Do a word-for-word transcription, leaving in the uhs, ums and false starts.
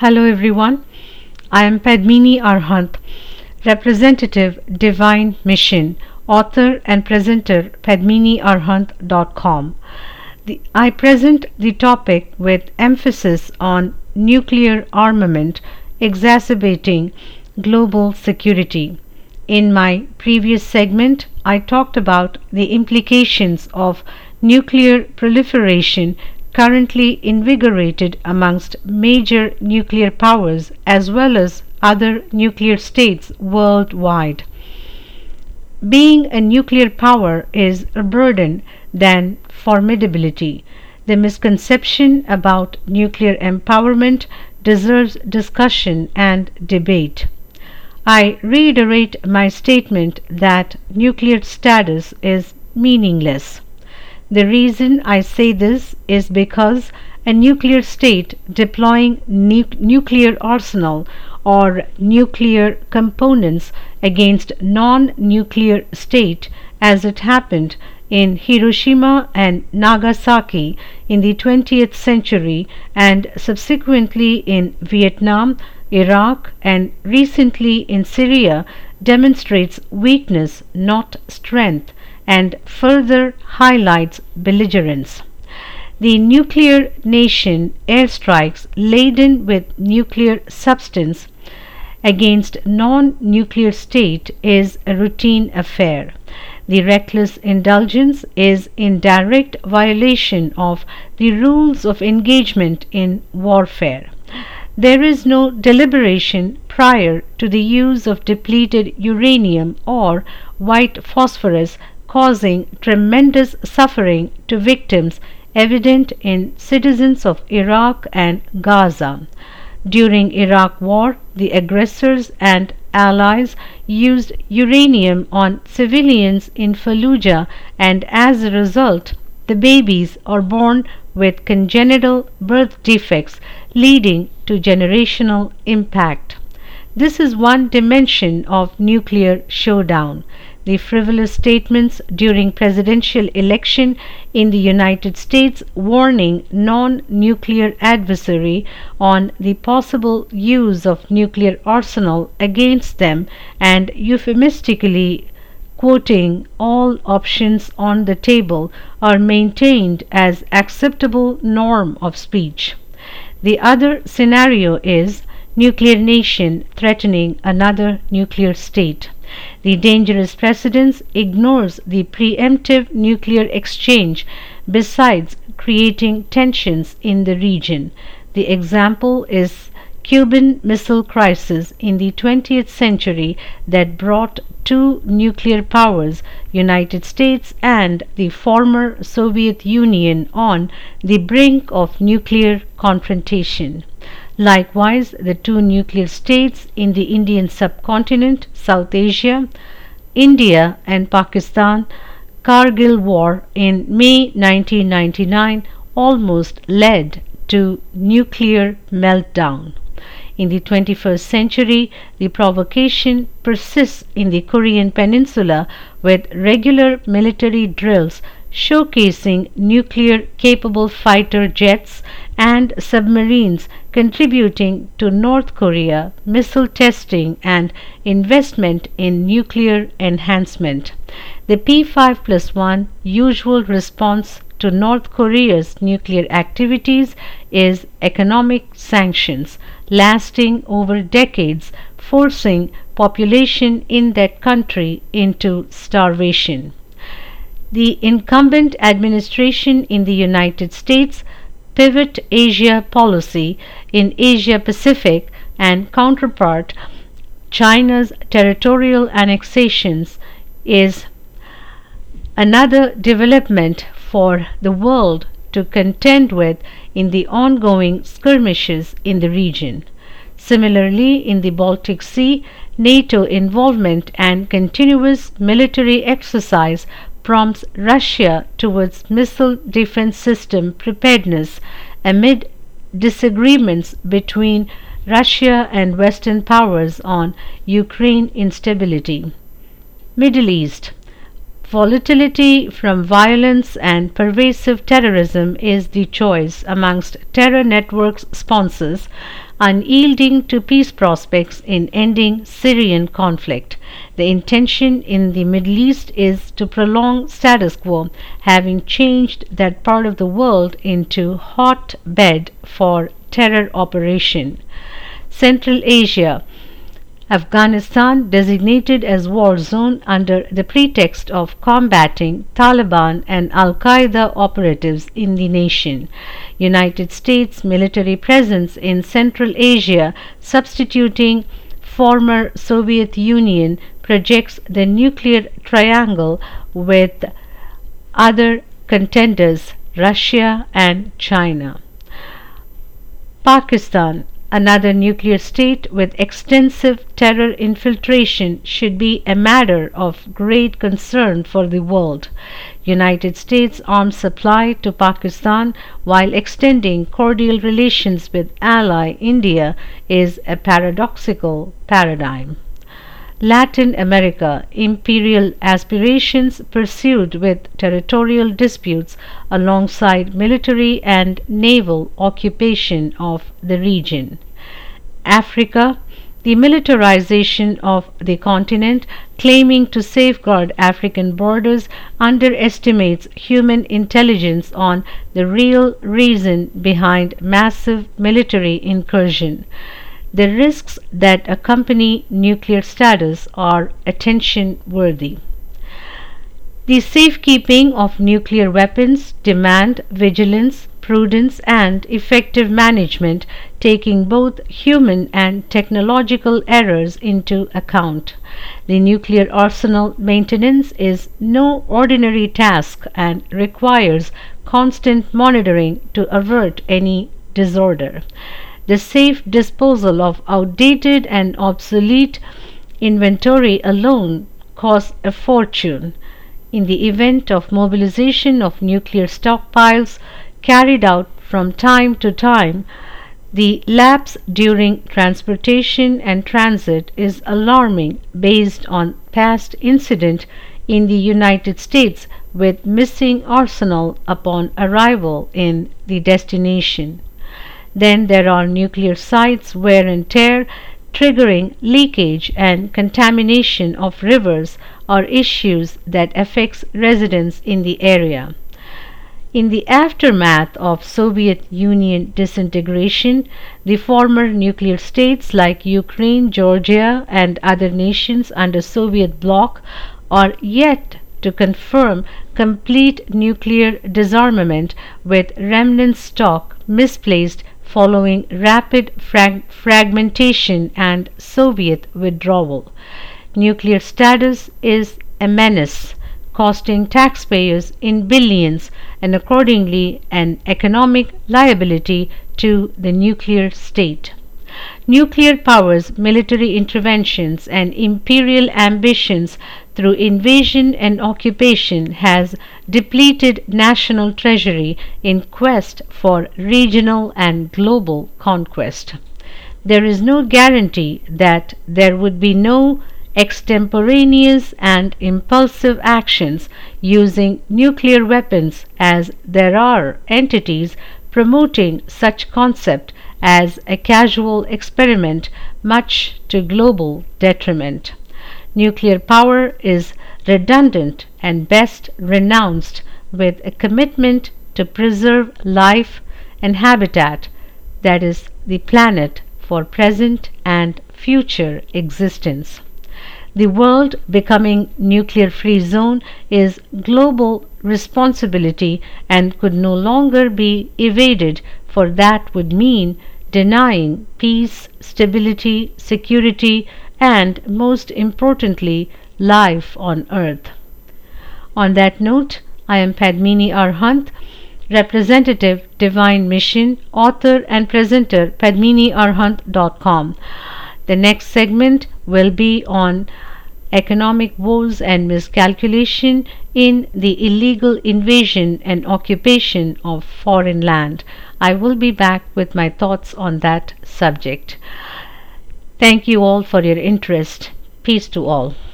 Hello everyone, I am Padmini Arhant, representative Divine Mission, author and presenter padmini arhant dot com. The, I present the topic with emphasis on nuclear armament exacerbating global security. In my previous segment, I talked about the implications of nuclear proliferation currently invigorated amongst major nuclear powers as well as other nuclear states worldwide. Being a nuclear power is a burden than formidability. The misconception about nuclear empowerment deserves discussion and debate. I reiterate my statement that nuclear status is meaningless. The reason I say this is because a nuclear state deploying nu- nuclear arsenal or nuclear components against non-nuclear state, as it happened in Hiroshima and Nagasaki in the twentieth century and subsequently in Vietnam, Iraq, and recently in Syria, demonstrates weakness, not strength, and further highlights belligerence. The nuclear nation airstrikes laden with nuclear substance against non-nuclear state is a routine affair. The reckless indulgence is in direct violation of the rules of engagement in warfare. There is no deliberation prior to the use of depleted uranium or white phosphorus causing tremendous suffering to victims evident in citizens of Iraq and Gaza. During Iraq War, the aggressors and allies used uranium on civilians in Fallujah, and as a result, the babies are born with congenital birth defects leading to generational impact. This is one dimension of nuclear showdown. The frivolous statements during presidential election in the United States warning non-nuclear adversary on the possible use of nuclear arsenal against them and euphemistically quoting all options on the table are maintained as acceptable norm of speech. The other scenario is nuclear nation threatening another nuclear state. The dangerous precedence ignores the preemptive nuclear exchange besides creating tensions in the region. The example is Cuban Missile Crisis in the twentieth century that brought two nuclear powers, United States and the former Soviet Union, on the brink of nuclear confrontation. Likewise, the two nuclear states in the Indian subcontinent, South Asia, India and Pakistan, Kargil War in May nineteen ninety-nine almost led to nuclear meltdown. In the twenty-first century, the provocation persists in the Korean Peninsula with regular military drills showcasing nuclear-capable fighter jets and submarines contributing to North Korea missile testing and investment in nuclear enhancement. The P five plus one usual response to North Korea's nuclear activities is economic sanctions lasting over decades, forcing population in that country into starvation. The incumbent administration in the United States pivot Asia policy in Asia Pacific and counterpart China's territorial annexations is another development for the world to contend with in the ongoing skirmishes in the region. Similarly, in the Baltic Sea, NATO involvement and continuous military exercise prompts Russia towards missile defense system preparedness amid disagreements between Russia and Western powers on Ukraine instability. Middle East. Volatility from violence and pervasive terrorism is the choice amongst terror networks' sponsors, unyielding to peace prospects in ending Syrian conflict. The intention in the Middle East is to prolong status quo, having changed that part of the world into hotbed for terror operation. Central Asia. Afghanistan, designated as war zone under the pretext of combating Taliban and Al-Qaeda operatives in the nation. United States military presence in Central Asia, substituting former Soviet Union, projects the nuclear triangle with other contenders, Russia and China. Pakistan, another nuclear state with extensive terror infiltration, should be a matter of great concern for the world. United States arms supply to Pakistan while extending cordial relations with ally India is a paradoxical paradigm. Latin America, imperial aspirations pursued with territorial disputes alongside military and naval occupation of the region. Africa, the militarization of the continent, claiming to safeguard African borders, underestimates human intelligence on the real reason behind massive military incursion. The risks that accompany nuclear status are attention-worthy. The safekeeping of nuclear weapons demand vigilance, prudence, and effective management, taking both human and technological errors into account. The nuclear arsenal maintenance is no ordinary task and requires constant monitoring to avert any disorder. The safe disposal of outdated and obsolete inventory alone costs a fortune. In the event of mobilization of nuclear stockpiles carried out from time to time, the lapse during transportation and transit is alarming based on past incident in the United States with missing arsenal upon arrival in the destination. Then there are nuclear sites wear and tear, triggering leakage and contamination of rivers are issues that affects residents in the area. In the aftermath of Soviet Union disintegration, the former nuclear states like Ukraine, Georgia, and other nations under Soviet bloc are yet to confirm complete nuclear disarmament, with remnant stock misplaced following rapid frag- fragmentation and Soviet withdrawal. Nuclear status is a menace, costing taxpayers in billions and accordingly an economic liability to the nuclear state. Nuclear powers' military interventions and imperial ambitions through invasion and occupation has depleted national treasury in quest for regional and global conquest. There is no guarantee that there would be no extemporaneous and impulsive actions using nuclear weapons, as there are entities promoting such concept as a casual experiment, much to global detriment. Nuclear power is redundant and best renounced with a commitment to preserve life and habitat, that is, the planet, for present and future existence. The world becoming nuclear-free zone is global responsibility and could no longer be evaded, for that would mean denying peace, stability, security, and most importantly, life on earth. On that note, I am Padmini Arhant, representative, Divine Mission, author and presenter, padmini arhant dot com. The next segment will be on economic woes and miscalculation in the illegal invasion and occupation of foreign land. I will be back with my thoughts on that subject. Thank you all for your interest. Peace to all.